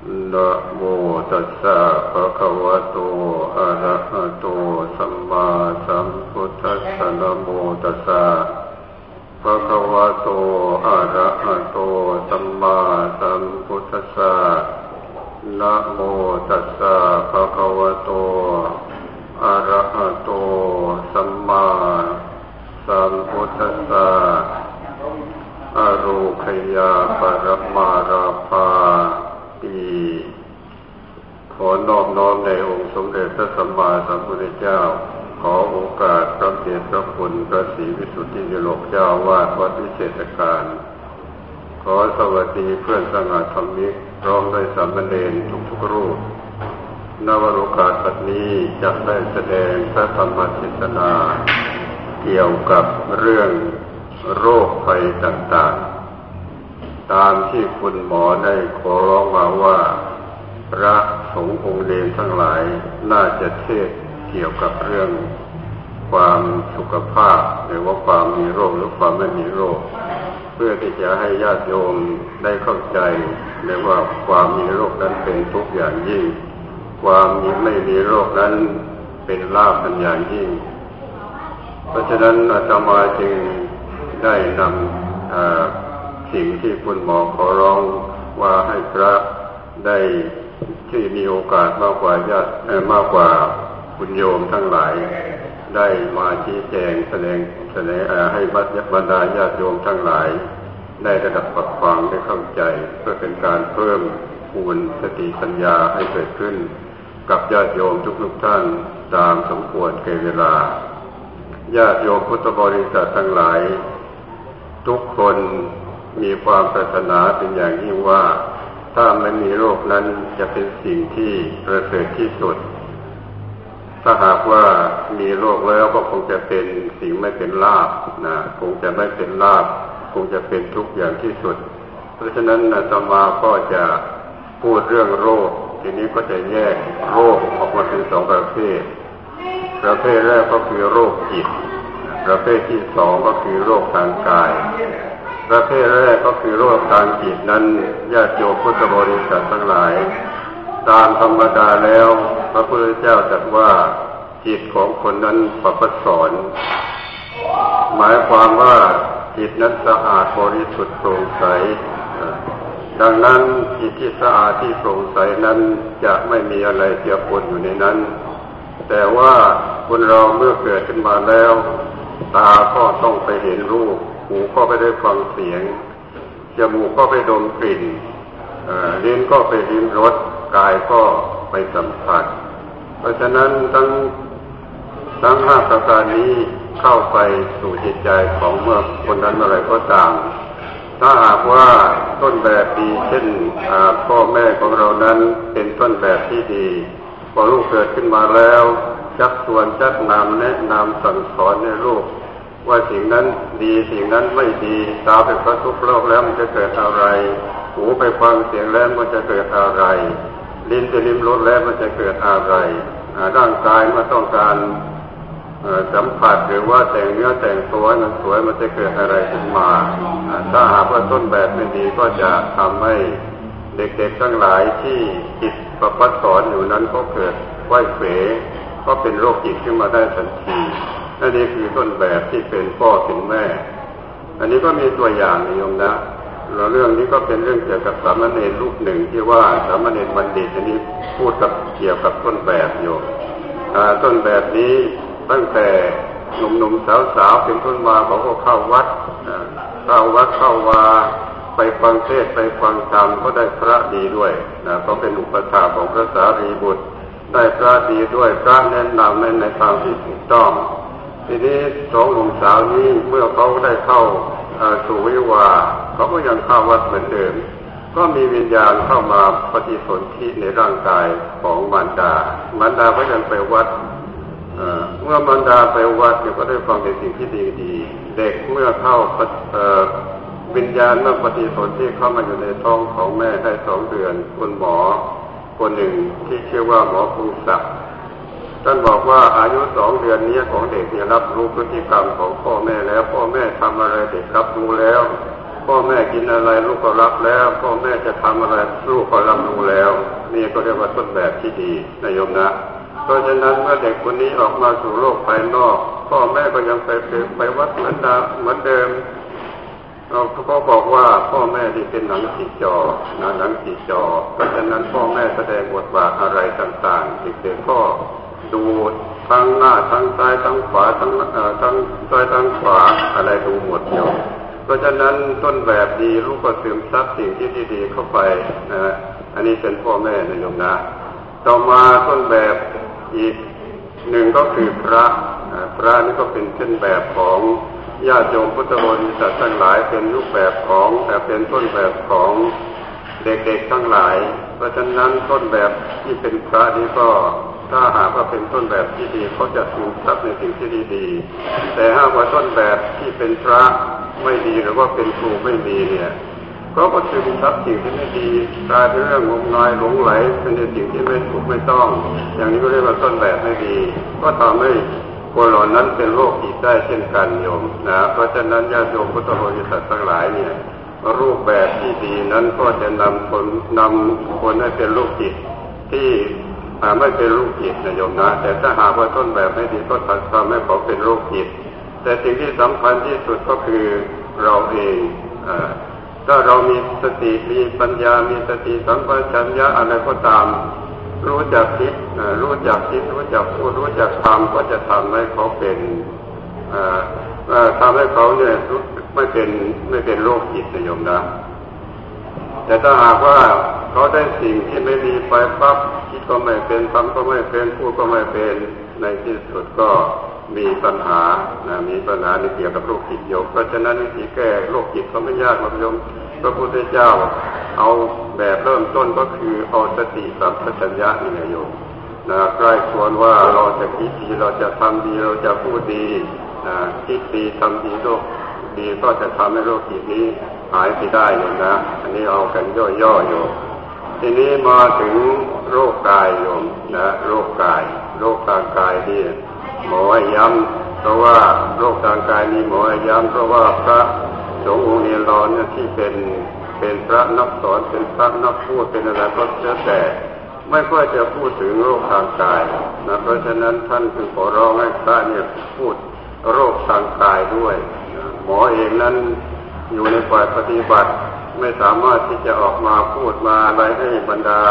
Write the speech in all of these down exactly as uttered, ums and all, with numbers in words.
นะโมตัสสะภะคะวะโตอะระหะโตสัมมาสัมพุทธัสสะนะโมตัสสะภะคะวะโตอะระหะโตสัมมาสัมพุทธัสสะนะโมตัสสะภะคะวะโตอะระหะโตสัมมาสัมพุทธัสสะอโรคยาปรมาราภาติขอนอบน้อมในองค์สมเด็จพระสัมมาสัมพุทธเจ้าขอโอกาสพระเดชพระคุณพระศรีวิสุทธิโลกเจ้าวาดวัดวิเศษการขอสวัสดีเพื่อนสงฆ์ธรรมิกพร้อมด้วยสามเณรทุกๆรูปณวโอกาสบัดนี้จะได้แสดงพระธรรมเทศนาเกี่ยวกับเรื่องโรคภัยต่างๆตามที่คุณหมอได้ขอร้องมาว่าพระสงฆ์องค์เณรทั้งหลายน่าจะเทศเกี่ยวกับเรื่องความสุขภาพหรือว่าความมีโรคหรือความไม่มีโรคเพื่อที่จะให้ญาติโยมได้เข้าใจในว่าความมีโรคนั้นเป็นทุกข์อย่างยิ่งความไม่มีโรคนั้นเป็นลาภเป็นอย่างยิ่งเพราะฉะนั้นอาตมาจึงได้นำสิ่งที่คุณหมอขอร้องว่าให้พระได้ที่มีโอกาสมากกว่าญาติมากกว่าคุณโยมทั้งหลายได้มาชี้แจงแสดงแสดงให้บรรดาญาติโยมทั้งหลายได้ระดับปักฟังได้เข้าใจเพื่อเป็นการเพิ่มพูนสติปัญญาให้เกิดขึ้นกับญาติโยมทุกๆท่านตามสมควรแก่เวลาญาติโยมพุทธบริษัททั้งหลายทุกคนมีความปรารถนาเป็นอย่างยิ่งว่าถ้าไม่มีโรคนั้นจะเป็นสิ่งที่ประเสริฐที่สุดถ้าหากว่ามีโรคแล้วก็คงจะเป็นสิ่งไม่เป็นลาภนะคงจะไม่เป็นลาภคงจะเป็นทุกข์อย่างที่สุดเพราะฉะนั้นอาตมาก็จะพูดเรื่องโรคทีนี้ก็จะแยกโรคออกมาเป็นสองประเภทประเภทแรกก็คือโรคจิตประเภทที่สองก็คือโรคทางกายประเภทแรกก็คือโรคทางจิตนั้นญาติโยมพุทธบริษัททั้งหลายตามธรรมดาแล้วพระพุทธเจ้าตรัสว่าจิตของคนนั้นประภัสสรหมายความว่าจิตนั้นสะอาดบริสุทธิ์โปร่งใสดังนั้นจิตที่สะอาดที่โปร่งใสนั้นจะไม่มีอะไรเจือปนอยู่ในนั้นแต่ว่าคนเราเมื่อเกิดขึ้นมาแล้วตาก็ต้องไปเห็นรูปหูก็ไปได้ฟังเสียงจมูกก็ไปดมกลิ่นลิ้นก็ไปลิ้มรสกายก็ไปสัมผัสเพราะฉะนั้นทั้งทั้งห้าประการนี้เข้าไปสู่จิตใจของเมื่อคนนั้นอะไรก็ตามถ้าหากว่าต้นแบบดีเช่นพ่อแม่ของเรานั้นเป็นต้นแบบที่ดีพอลูกเกิดขึ้นมาแล้วชักชวนชักนำแนะนำสั่งสอนให้ลูกว่าสิ่งนั้นดีสิ่งนั้นไม่ดีตาไปกระทบโลกแล้วมันจะเกิดอะไรหูไปฟังเสียงแล้วมันจะเกิดอะไรลิ้นจะลิ้มรสแล้วมันจะเกิดอะไรร่างกายเมื่อต้องการสัมผัสหรือว่าแต่งเนื้อแต่งตัวมันสวยมันจะเกิดอะไรขึ้นมาถ้าหากว่าต้นแบบไม่ดีก็จะทำให้เด็กๆทั้งหลายที่จิตประภัสสรอยู่นั้นก็เกิดไหวเขวก็เป็นโรคจิตขึ้นมาได้ทันทีนั่นนี่คือต้นแบบที่เป็นพ่อเป็นแม่อันนี้ก็มีตัวอย่างนิยมนะเรื่องนี้ก็เป็นเรื่องเกี่ยวกับสามเณรรูปหนึ่งที่ว่าสามเณรบัณฑิตอันนี้พูดกับเกี่ยวกับต้นแบบอยู่ต้นแบบนี้ตั้งแต่หนุ่มๆสาวๆเป็นต้นมาเขาก็เข้าวัดเข้าวัดเข้าวาไปฟังเทศน์ไปฟังธรรมก็ได้พระดีด้วยนะเขาเป็นอุปถากของพระสารีบุตรได้พระดีด้วยพระแนะนำในในทางที่ถูกต้องทีนี้สองหนุ่มสาวนี้เมื่อเขาได้เข้าสู่วิวาห์เขาก็ยังเข้าวัดเหมือนเดิมก็มีวิญญาณเข้ามาปฏิสนธิในร่างกายของมารดามารดาก็ยังไปวัดเมื่อมารดาไปวัดเนี่ยก็ได้ฟังในสิ่งที่ดีๆเด็กเมื่อเข้าวิญญาณเมื่อปฏิสนธิเข้ามาอยู่ในท้องของแม่ได้สองเดือนคุณหมอคนหนึ่งที่ชื่อว่าหมอภูศักดิ์ท่านบอกว่าอายุสองเดือนนี้ของเด็กเนี่ยรับรู้พฤติกรรมของพ่อแม่แล้วพ่อแม่ทำอะไรเด็กรับรู้แล้วพ่อแม่กินอะไรลูกก็รับแล้วพ่อแม่จะทำอะไรลูกก็รับรู้แล้วนี่ก็เรียกว่าต้นแบบที่ดีนะโยมนะเพราะฉะนั้นเมื่อเด็กคนนี้ออกมาสู่โลกภายนอกพ่อแม่ก็ยังไปไปวัดเหมือนเดิมเหมือนเดิมเราก็บอกว่าพ่อแม่ที่เป็นหนังสีจอนะหนังสีจอเพราะฉะนั้นพ่อแม่แสดงบทบาทอะไรต่างๆเด็กๆก็ดูทั้งหน้าทั้งซ้ายทั้งขวาทั้งเอ่อทั้งซ้ายทั้งขวาอะไรดูหมดโยมเพราะฉะนั้นต้นแบบดีลูกก็ซึมซับสิ่งที่ดีๆเข้าไปนะอันนี้เป็นพ่อแม่นะโยมนะต่อมาต้นแบบอีกหนึ่งก็คือพระพระนี่ก็เป็นต้นแบบของญาติโยมพุทธบริษัททั้งหลายเป็นรูปแบบของแต่เป็นต้นแบบของเด็กๆทั้งหลายเพราะฉะนั้นต้นแบบที่เป็นพระนี่ก็ถ้าหากว่าเป็นต้นแบบที่ดีเขาจะซึมซับในสิ่งที่ดีๆแต่หากว่าต้นแบบที่เป็นพระไม่ดีหรือว่าเป็นครูไม่ดีเนี่ยก็ก็ซึมซับสิ่งที่ไม่ดีกลายเป็นเรื่องงมงายหลงไหลเป็นในสิ่งที่ไม่ถูกไม่ต้องอย่างนี้ก็เรียกว่าต้นแบบไม่ดีก็ทำให้คนเหล่านั้นเป็นโรคจิตได้เช่นกันโยมนะเพราะฉะนั้นญาติโยมพุทธบริษัททั้งหลายเนี่ยรูปแบบที่ดีนั้นก็จะนำคนนำคนให้เป็นโรคจิตที่ไม่เป็นโรคจิตนะโยมนะแต่ถ้าหากว่าต้นแบบไม่ดีก็ทำให้เขาเป็นโรคจิตแต่สิ่งที่สำคัญที่สุดก็คือเราเองถ้าเรามีสติมีปัญญามีสติสัมปชัญญะอะไรก็ตามรู้จักคิดรู้จักคิดรู้จักพูดรู้จักทำก็จะทำให้เขาเป็นทำให้เขาเนี่ยไม่เป็นไม่เป็นโรคจิตนะโยมนะแต่ถ้าหากว่าเขาได้สิ่งที่ไม่ดีไปปั๊บคิดก็ไม่เป็นทำก็ไม่เป็นพูดก็ไม่เป็นในที่สุดก็มีปัญหานะมีปัญหาในเกี่ยวกับโรคจิตโยมเพราะฉะนั้นวิธีแก้โรคจิตก็ไม่ยากหรอกโยมพระพุทธเจ้าเอาแบบเริ่มต้นก็คือเอาสติสัมปชัญญะนี่นะโยมนะใกล้ควรว่าเราจะคิดดีเราจะทำดีเราจะพูดดีนะคิดดีทำดีโรคดีก็จะทำให้โรคจิตนี้หายไปได้โยมนะอันนี้เอากันย่อๆโยมทีนี้มาถึงโรคกายโยมนะโรคกายโรคทางกายที่หมอให้ย้ำเพราะว่าโรคทางกายนี้หมอให้ย้ำเพราะว่าพระสงฆ์องค์นี้เราเนี่ยที่เป็นเป็นพระนักสอนเป็นพระนักพูดเป็นอะไรก็แล้วแต่ไม่ค่อยจะพูดถึงโรคทางกายนะเพราะฉะนั้นท่านจึงขอร้องให้พระเนี่ยพูดโรคทางกายด้วยหมอเองนั้นอยู่ในฝ่ายปฏิบัติไม่สามารถที่จะออกมาพูดมาอะไรให้บรรดา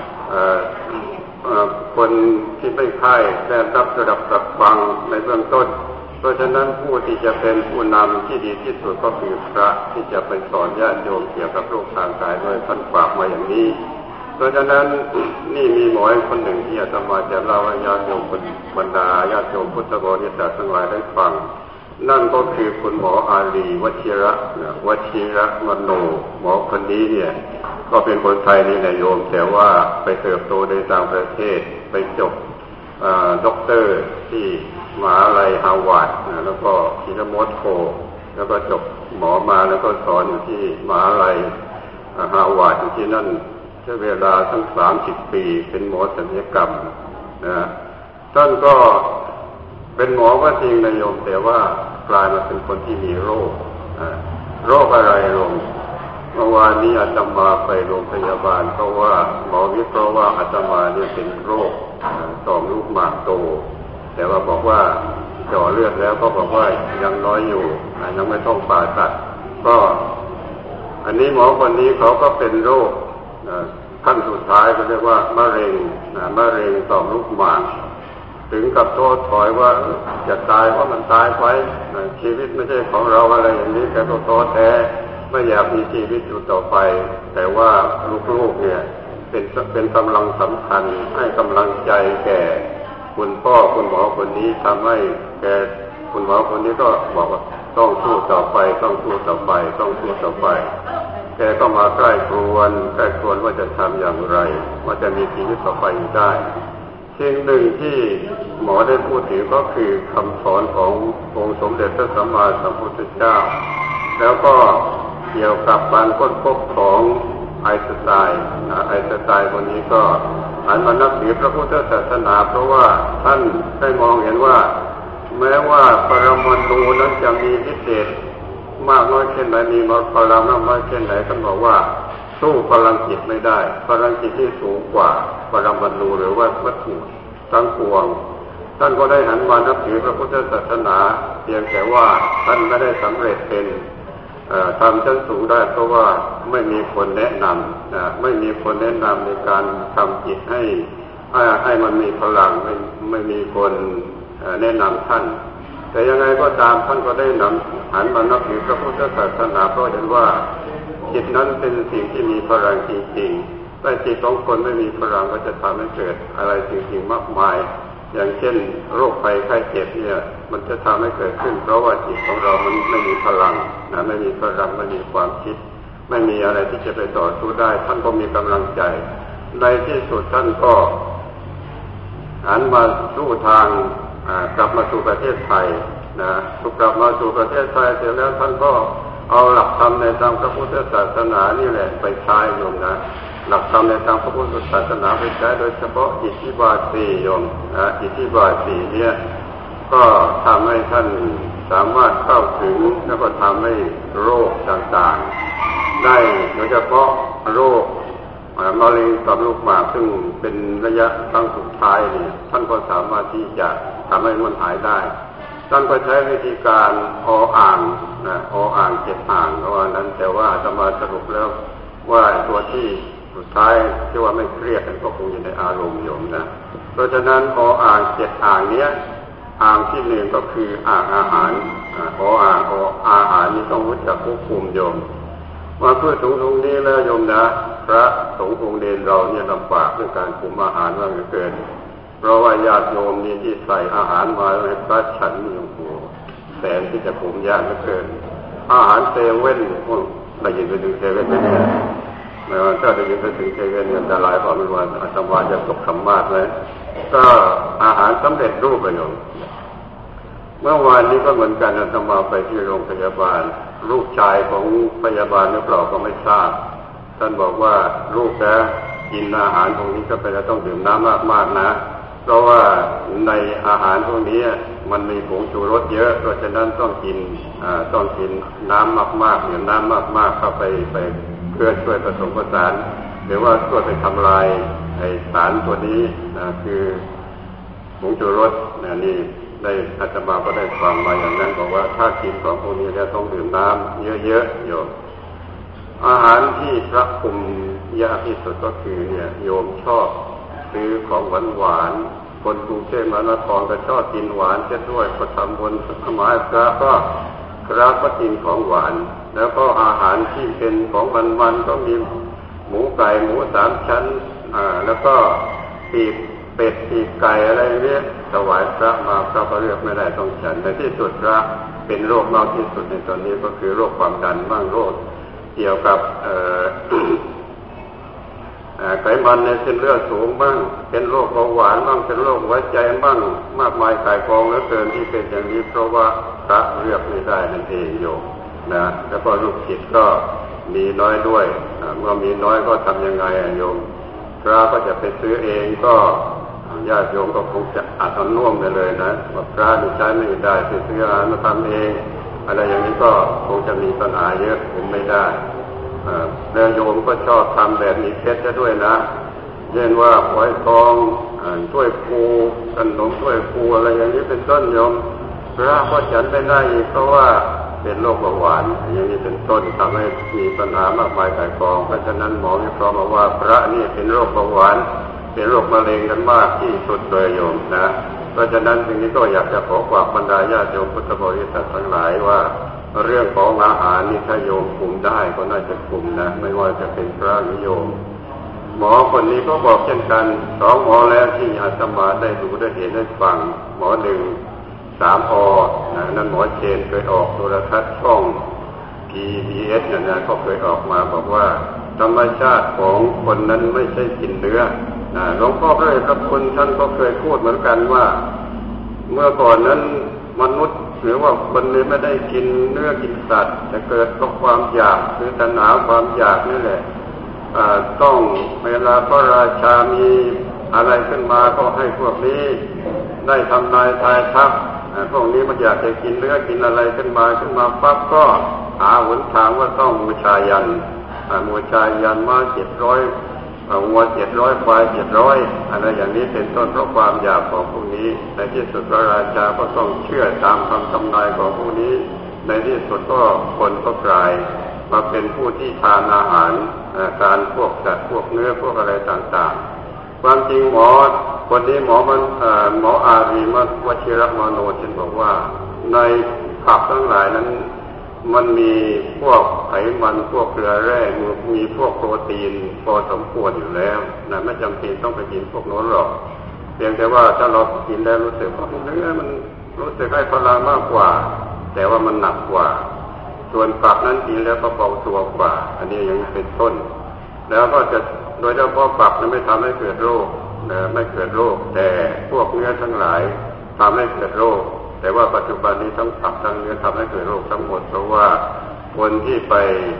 คนที่ไม่ไข้ได้รับระดับรับฟังในเบื้องต้นเพราะฉะนั้นผู้ที่จะเป็นผู้นำที่ดีที่สุดก็คือพระที่จะไปสอนญาติโยมเกี่ยวกับโรคทางกายด้วยท่านฝากมาอย่างนี้เพราะฉะนั้นนี่มีหมอคนหนึ่งที่อาตมาจะเล่าให้ญาติโยมบรรดาญาติโยมพุทธบริษัททั้งหลายได้ฟังนั่นก็คือคุณหมออาลีวชิระวชิระมโนหมอคนนี้เนี่ยก็เป็นคนไทยนี่นะโยมแต่ว่าไปเติบโตในต่างประเทศไปจบด็อกเตอร์ที่มหาวิทยาลัยฮาร์วาร์ดแล้วก็ที่มอสโกแล้วก็จบหมอมาแล้วก็สอนอยู่ที่มหาวิทยาลัยฮาร์วาร์ดอยู่ที่นั่นใช้เวลาทั้งสามสิบปีเป็นหมอศัลยกรรมนะท่านก็เป็นหมอก็จริงนะโยมแต่ว่ากลายมาเป็นคนที่มีโรคโรคอะไรโรคเมื่อวานนี้อาตมาไปโรงพยาบาลเพราะว่าหมอวิเคราะห์ว่าอาตมาเนี่ยเป็นโรคต่อมลูกหมากโตแต่ว่าบอกว่าเจาะเลือดแล้วก็บอกว่ายังน้อยอยู่ยังไม่ต้องผ่าตัดก็อันนี้หมอคนนี้เขาก็เป็นโรคขั้นสุดท้ายก็เรียกว่ามะเร็งมะเร็งต่อมลูกหมากถึงกับโทษถอยว่าจะตายเพราะมันตายไปชีวิตไม่ใช่ของเราอะไรอย่างนี้แกก็ท้อแท้ไม่อยากมีชีวิตอยู่ต่อไปแต่ว่าลูกๆเนี่ยเป็นเป็นกำลังสำคัญให้กำลังใจแก่คุณพ่อคุณหมอคนนี้ทำให้แกคุณหมอคนนี้ก็บอกว่าต้องสู้ต่อไปต้องสู้ต่อไปต้องสู้ต่อไปแกก็มาใกล้ครวนใกล้ครวนว่าจะทำอย่างไรว่าจะมีชีวิตต่อไปได้สิ่งหนึ่งที่หมอได้พูดถึงก็คือคำสอนขององค์สมเด็จพระสัมมาสัมพุทธเจ้าแล้วก็เกี่ยวกับการค้นพบของไอน์สไตน์ไอน์สไตน์คนนี้ก็หันมานับถือพระพุทธศาสนาเพราะว่าท่านได้มองเห็นว่าแม้ว่าปรมาณูนั้นจะมีพิเศษมากน้อยแค่ไหนมีพลังมากน้อยแค่ไหนท่านบอกว่าสู้พลังจิตไม่ได้พลังจิตที่สูงกว่าพลังบรรลุหรือว่าวัตถุทั้งปวงท่านก็ได้หันมานับถือพระพุทธศาสนาเพียงแต่ว่าท่านไม่ได้สำเร็จเป็นทำชั้นสูงได้เพราะว่าไม่มีคนแนะนำนะไม่มีคนแนะนำในการทำจิตให้ให้มันมีพลังไม่ไม่มีคนแนะนำท่านแต่ยังไงก็ตามท่านก็ได้นำหันมานับถือพระพุทธศาสนาเพราะเห็นว่าจิตนั้นเป็นสิ่งที่มีพลังจริงๆแต่จิตของคนไม่มีพลังก็จะทำให้เกิดอะไรจริงๆมากมายอย่างเช่นโรคภัยไข้เจ็บเนี่ยมันจะทำให้เกิดขึ้นเพราะว่าจิตของเรามันไม่มีพลังนะไม่มีพลังไม่มีความคิดไม่มีอะไรที่จะไปต่อสู้ได้ท่านก็มีกำลังใจในที่สุดท่านก็หันมาสู้ทางกลับมาสู่ประเทศไทยนะถูกกลับมาสู่ประเทศไทยเสร็จแล้วท่านก็เอาหลักธรรมในทางพระพุทธศาสนานี่แหละไปใช้โยมนะหลักธรรมในทางพระพุทธศาสนาไปใช้โดยเฉพาะอิทธิบาทสี่โยมนะอิทธิบาทสี่เนี่ยก็ทำให้ท่านสามารถเข้าถึงแล้วก็ทำให้โรคต่างๆได้โดยเฉพาะโรคมะเร็งต่อมลูกหมากซึ่งเป็นระยะครั้งสุดท้ายเนี่ยท่านก็สามารถที่จะทำให้มันหายได้ท่านก็ใช้วิธีการออ่างนะออ่างเจ็ดอ่างเพราะว่านั้นแต่ว่าจะมาสรุปแล้วว่าตัวที่สุดท้ายที่ว่าไม่เครียดกันก็คงอยู่ในอารมณ์โยมนะเพราะฉะนั้นออ่างเจ็ดอ่างเนี้ยอ่างที่หนึ่งก็คืออ่างอาหารออ่างออาหารนี่ต้องรู้จักควบคุมโยมมาพูดถึงตรงนี้แล้วโยมนะพระสงฆ์องค์เดชเราเนี่ยลำบากเรื่องการคุมอาหารมากเหลือเกินเพราะว่าญาติโยมนี่ที่ใส่อาหารมาให้พระฉันนี่โอ้โหแสนที่จะคุมยากเหลือเกินอาหารเซเว่นพวกได้ยินไปถึงเซเว่นไหมเนี่ยไม่ว่าถ้าได้ยินไปถึงเซเว่นเนี่ยอันตรายเพราะไม่ว่าอาตมาจะตกคำมาดเลยก็อาหารสำเร็จรูปประโยชน์เมื่อวานนี้ก็เหมือนกันอาตมาไปที่โรงพยาบาลลูกชายของพยาบาลหรือเปล่าก็ไม่ทราบท่านบอกว่าลูกนะกินอาหารพวกนี้ก็ไปแล้วต้องดื่มน้ำมากๆนะเพราะว่าในอาหารพวกนี้มันมีผงชูรสเยอะเพราะฉะนั้นต้องกินอ่าต้องกินน้ำมากๆดื่มน้ำมากๆเข้าไปไปเพื่อช่วยผสมผสานหรือว่าช่วยไปทำลายไอสารตัวนี้นะคือผงชูรสนะนี่ได้อาตมาก็ได้ฟังมาอย่างนั้นบอกว่าถ้ากินของพวกนี้แล้วต้องดื่มน้ำเยอะๆโยมอาหารที่พระคุมยากที่สุดก็คือเนี่ยโยมชอบซื้อของหวานหวานคนกรุงเทพมหานครก็ชอบกินหวานเช่นด้วยก็ทำบนสมัยพระก็พระก็กินของหวานแล้วก็อาหารที่เป็นของมันๆก็มีหมูไก่หมูสามชั้นอ่าแล้วก็ปีกเป็ดปีกไก่อะไรเนี้ยถวายพระมาพระก็เลือกไม่ได้ต้องฉันในที่สุดพระเป็นโรคมากที่สุดในตอนนี้ก็คือโรคความดันบ้างโรคเกี่ยวกับไขมันในเส้นเลือดสูงบ้างเป็นโรคเบาหวานบ้างเป็นโรคหัวใจบ้างมากมายกายกองเหลือเกินที่เป็นอย่างนี้เพราะว่าพระเลือกไม่ได้นั่นเองโยมนะแล้วก็ลูกศิษย์ก็มีน้อยด้วยเมื่อมีน้อยก็ทำยังไงโยมพระก็จะไปซื้อเองก็ญาติโยมก็คงจะอัดเอาน่วมไปเลยนะว่าพระนี่ใช้ไม่ได้ไปซื้ออาหารมาทำเองอะไรอย่างนี้ก็คงจะมีปัญหาเยอะคุมไม่ได้แล้วโยมก็ชอบทำแบบมีเพชรด้วยนะเช่นว่าหอยทองถ้วยปูขนมถ้วยปูอะไรอย่างนี้เป็นต้นโยมพระก็ฉันไม่ได้อีกเพราะว่าเป็นโรคเบาหวานอย่างนี้เป็นต้นทำให้มีปัญหามากมายกายกองเพราะฉะนั้นหมอวิเคราะห์มาว่าพระนี่เป็นโรคเบาหวานเป็นโรคมะเร็งกันมากที่สุดเลยโยมนะเพราะฉะนั้นสิ่งนี้ก็อยากจะขอฝากบรรดาญาติโยมพุทธบริษัททั้งหลายว่าเรื่องของอาหารนี่ถ้าโยมคุมได้ก็น่าจะคุมนะไม่ว่าจะเป็นพระหรือโยมหมอคนนี้ก็บอกเช่นกันสองหมอแล้วที่อาตมาได้ดูได้เห็นได้ฟังหมอหนึ่งสามอนะนั่นหมอเชนเคยออกโทรทัศน์ช่อง พี บี เอส นะนะก็เคยออกมาบอกว่าธรรมชาติของคนนั้นไม่ใช่กินเนื้อหลวงพ่อพระเดชพระคุณท่านก็เคยพูดเหมือนกันว่าเมื่อก่อนนั้นมนุษย์หรือว่าคนนี้ไม่ได้กินเนื้อกินสัตว์แต่เกิดกับความอยากคือตัณหาความอยากนี่แหละต้องเวลาพระราชามีอะไรขึ้นมาก็ให้พวกนี้ได้ทำนายทายทักพวกนี้มันอยากจะกินเนื้อกินอะไรขึ้นมาขึ้นมาปั๊บก็หาหนทางว่าต้องบูชายันบูชายันมาเจ็ดร้อยวัวเจ็ดร้อยควายเจ็ดร้อยอะไรอย่างนี้เป็นต้นเพราะความอยากของพวกนี้ในที่สุดพระราชาก็ต้องเชื่อตามคำทำนายของพวกนี้ในที่สุดก็คนก็กลายมาเป็นผู้ที่ทานอาหารการพวกสัตว์พวกเนื้อพวกอะไรต่างๆความจริงหมอคนนี้หมอมันหมออารีมัตวชิรมโนท่านบอกว่าในผักทั้งหลายนั้นมันมีพวกไขมันพวกเกลือแร่มีพวกโปรตีนพอสมควรอยู่แล้วนะไม่จำเป็นต้องไปกินพวกโน้นหรอกเพียงแต่ว่าถ้าเรากินแล้วรู้สึกว่าเนื้อมันรู้สึกให้พลังมากกว่าแต่ว่ามันหนักกว่าส่วนผักนั้นกินแล้วก็เบาตัวกว่าอันนี้ยังเป็นต้นแล้วก็จะโดยเฉพาะผักนั้นไม่ทำให้เกิดโรคนะไม่เกิดโรคแต่พวกเนื้อทั้งหลายทำให้เกิดโรคแต่ว่าปัจจุบันนี้ทั้งผักทั้งเนื้อทำให้เกิดโรคทั้งหมดเพราะว่าคนที่ไป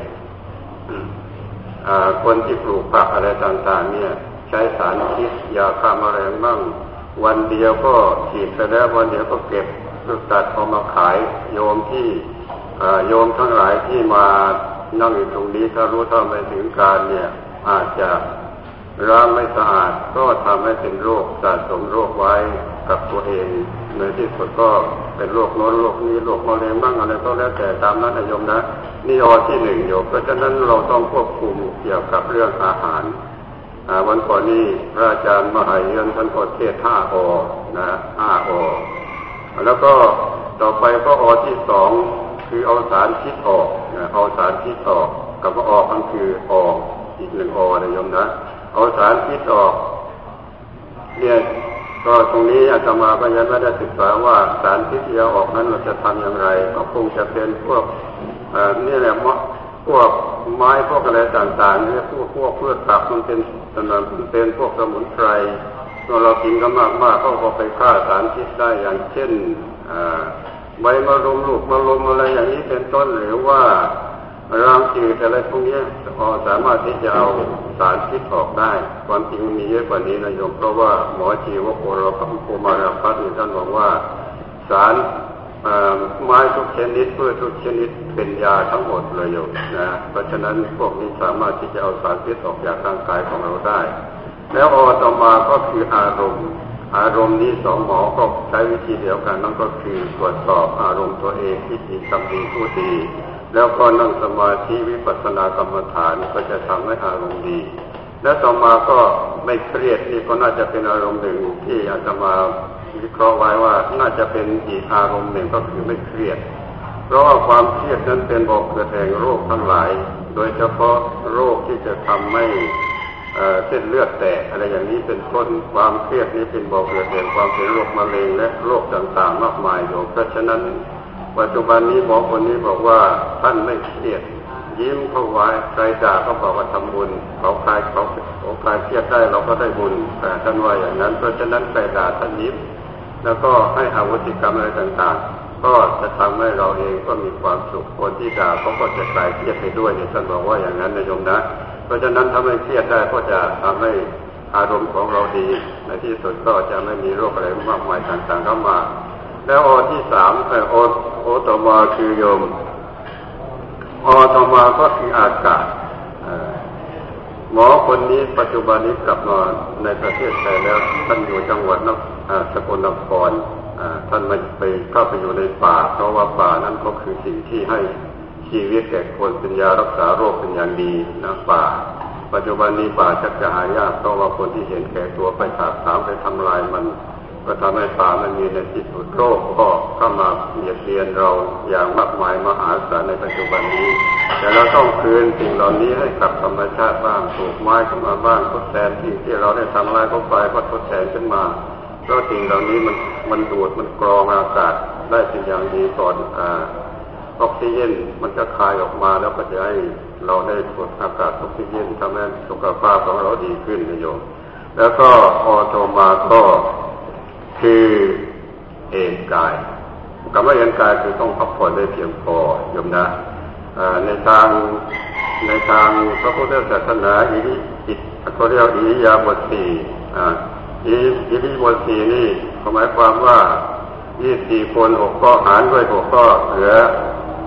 คนที่ปลูกผักอะไรต่างๆเนี่ยใช้สารพิษยาฆ่าแมลงมั่งวันเดียวก็ฉีดไปแล้ววันเดียวก็เก็บลูกตัดเอามาขายโยมที่โยมทั้งหลายที่มานั่งอยู่ตรงนี้ถ้ารู้เท่าไม่ถึงการเนี่ยอาจจะล้างไม่สะอาดก็ทำให้เป็นโรคสะสมโรคไว้กับตัวเองในที่สุดก็เป็นโรคโน้นโรคนี้โรคมะเร็งบ้างอะไรก็แล้วแต่ตามนั้นนะโยมนะนี่อที่หนึ่งโยมเพราะฉะนั้นเราต้องควบคุมเกี่ยวกับเรื่องอาหารวันก่อนนี้พระอาจารย์มหาเยือนท่านก็เทศห้าอนะห้าอแล้วก็ต่อไปก็อที่สองคือเอาสารพิษออกเอาสารพิษออกกับว่าออกมันคือออกอีกหนึ่งอนะโยมนะเอาสารพิษออกเนี่ยก็ตรงนี้อาตมาก็ยังไม่ได้ศึกษาว่าสารพิษที่เอาออกนั้นเราจะทำอย่างไรก็คงจะเป็นพวกนี่แหละพวกไม้พวกอะไรต่างๆนี่พวกพวกพืชผักมันเป็นเป็นพวกสมุนไพรตัวเรากินกันมากๆก็พอไปฆ่าสารพิษได้อย่างเช่นใบมะรุมลูกมะรุมอะไรอย่างนี้เป็นต้นหรือว่ารางจืดอะไรพวกนี้พอสามารถที่จะเอาสารพิษออกได้ความจริงมีเยอะกว่านี้นะโยมเพราะว่าหมอชีวโกรคัมโพมาราพัฒน์ท่านบอกว่าสารไม้ทุกชนิดพืชทุกชนิดเป็นยาทั้งหมดเลยโยมนะเพราะฉะนั้นพวกนี้สามารถที่จะเอาสารพิษออกจากร่างกายของเราได้แล้วอต่อมาก็คืออารมณ์อารมณ์นี้สองหมอก็ใช้วิธีเดียวกันนั่นก็คือตรวจสอบอารมณ์ตัวเองที่ดีทำดีพูดดีแล้วก็นั่งสมาธิวิปัสสนากรรมฐานก็จะทำให้อารมณ์ดีและต่อมาก็ไม่เครียดนี่ก็น่าจะเป็นอารมณ์หนึ่งที่อาตมาวิเคราะห์ไว้ว่าน่าจะเป็นอีกอารมณ์หนึ่งก็คือไม่เครียดเพราะว่าความเครียดนั้นเป็นบ่อเกิดแห่งโรคทั้งหลายโดยเฉพาะโรคที่จะทำให้เส้นเลือดแตกอะไรอย่างนี้เป็นต้นความเครียดนี้เป็นบ่อเกิดแห่งความเป็นโรคมะเร็งและโรคต่างๆมากมายอยู่เพราะฉะนั้นปัจจุบันนี้หมอคนนี้บอกว่าท่านไม่เครียดยิ้มเข้าไว้ใครด่าก็บอกว่าทำบุญเขาคลายเขาเขาคลายเครียดได้เราก็ได้บุญแต่ท่านว่าอย่างนั้นเพราะฉะนั้นใครด่าท่านยิ้มแล้วก็ให้อโหสิกรรมอะไรต่างๆก็จะทำให้เราเองก็มีความสุขคนที่ด่าเขาก็จะคลายเครียดไปด้วยท่านบอกว่าอย่างนั้นนะโยมนะเพราะฉะนั้นถ้าไม่เครียดได้ก็จะทำให้อารมณ์ของเราดีในที่สุดก็จะไม่มีโรคอะไรมากมายต่างๆเข้ามาแล้วอที่สามไอโอโอต่อมาคือโยมอต่อมาก็คืออากาศหมอคนนี้ปัจจุบันนี้กลับมาในประเทศไทยแล้วท่านอยู่จังหวัดนครสกลนครท่านไม่ไปเข้าไปอยู่ในป่าเพราะว่าป่านั้นก็คือสิ่งที่ให้ชีวิตแก่คนเป็นยารักษาโรคเป็นอย่างดีนะป่าปัจจุบันนี้ป่าชักจะหายากเพราะว่าคนที่เห็นแก่ตัวไปถากถางไปทำลายมันก็ทำให้ป่ามันมีในที่สุดโรคก็เข้ามาเบียดเบียนเราอย่างมากมายมหาศาลในปัจจุบันนี้แต่เราต้องคืนสิ่งเหล่านี้ให้กับธรรมชาติบ้างปลูกไม้ขึ้นมาบ้างทดแทนสิ่งที่เราได้ทำลายเข้าไปก็ทดแทนขึ้นมาเพราะสิ่งเหล่านี้มันมันดูดมันกรองอากาศได้เป็นอย่างดีก่อนอ่าออกซิเจนมันจะคายออกมาแล้วก็จะให้เราได้สูดอากาศออกซิเจนทำให้สุขภาพของเราดีขึ้นนะโยมแล้วก็ออโตมาก็คือเอนกายคำว่าเอนกายคือต้องพักผ่อนได้เพียงพอโยมนะในทางในทางพระพุทธศาสนาอิริจิตเขาเรียกอิริยาบถสี่อิริยาบถสี่นี่หมายความว่ายี่สิบสี่คนหกก็หารด้วยหกก็เหลือ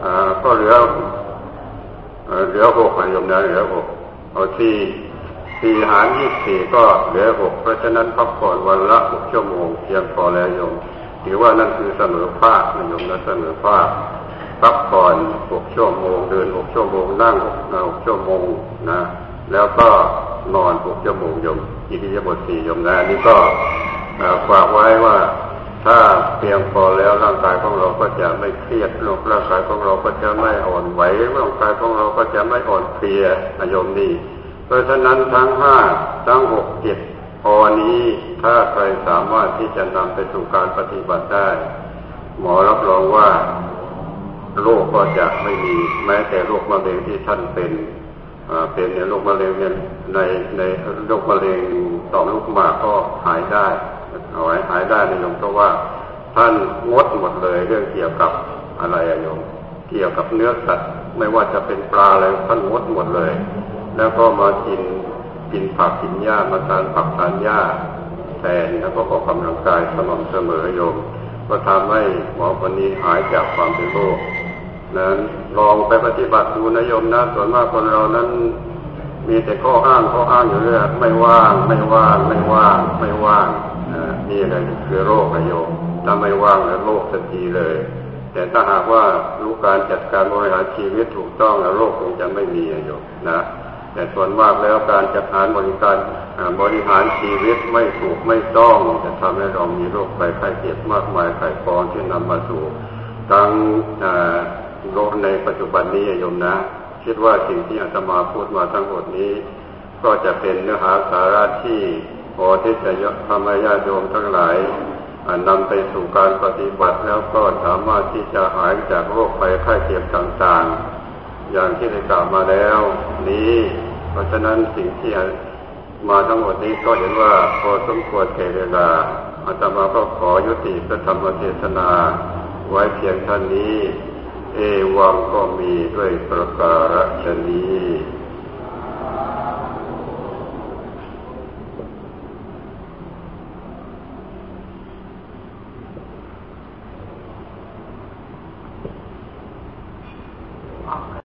อ่าก็เหลือเหลือหกนะโยมนะเหลือหกเอาที่สี่หารยี่สิบสี่ก็เหลือหกเพราะฉะนั้นพักผ่อนวันละหกชั่วโมงเพียงพอแล้วโยมถือว่านั่นคือเสมอภาคนะโยมนะเสมอภาคพักผ่อนหกชั่วโมงเดินหกชั่วโมงนั่งหกชั่วโมงนะแล้วก็นอนหกชั่วโมงโยมอิริยาบถสี่โยมนะนี่ก็ฝากไว้ว่าถ้าเพียงพอแล้วร่างกายของเราก็จะไม่เครียดร่างกายของเราก็จะไม่อ่อนไหวร่างกายของเราก็จะไม่อ่อนเพลียโยมนี่เพราะฉะนั้นทั้งห้าทั้งหกเจ็ดพอนี้ถ้าใครสามารถที่จะนำไปสู่การปฏิบัติได้หมอรับรองว่าโรคก็จะไม่มีแม้แต่โรคมะเร็งที่ท่านเป็นเป็นในโรคมะเร็งในในโรคมะเร็งต่อมลูกหมากก็หายได้เอาไว้หายได้ในโยมเพราะว่าท่านงดหมดเลยเรื่องเกี่ยวกับอะไรโยมเกี่ยวกับเนื้อสัตว์ไม่ว่าจะเป็นปลาอะไรท่านงดหมดเลยแล้วก็มากินกินผักกินหญ้ามาทานผักทานหญ้าแทนแล้วก็ออกกำลังกายสม่ำเสมอโยมก็ทำให้หมอคนนี้หายจากความเป็นโรคนั้นลองไปปฏิบัติดูนะโยมนะส่วนมากคนเรานั้นมีแต่ข้ออ้างข้ออ้างอยู่เรื่อยไม่ว่างไม่ว่างไม่ว่างไม่ว่างนี่แหละคือโรคนะโยมถ้าไม่ว่างแล้วโรคทันทีเลยแต่ถ้าหากว่ารู้การจัดการบริหารชีวิตถูกต้องแล้วโรคคงจะไม่มีโยมนะแต่ส่วนมากแล้วการจัดการบริการบริหารชีวิตไม่ถูกไม่ต้องจะทำให้เรามีโรคภัยไข้เจ็บมากมายไข้กองที่นำมาสู่ทั้งโรคในปัจจุบันนี้โยมนะคิดว่าสิ่งที่อาตมาพูดมาทั้งหมดนี้ก็จะเป็นเนื้อหาสาระที่พอที่จะทำให้ญาติโยมทั้งหลายนำไปสู่การปฏิบัติแล้วก็สามารถที่จะหายจากโรคภัยไข้เจ็บต่างๆอย่างที่ได้กล่าวมาแล้วนี้เพราะฉะนั้นสิ่งที่มาทั้งหมดนี้ก็เห็นว่าพอสมควรแก่เวลาอาตมาก็ขอยุติพระธรรมเทศนาไว้เพียงเท่านี้เอวังก็มีด้วยประการฉะนี้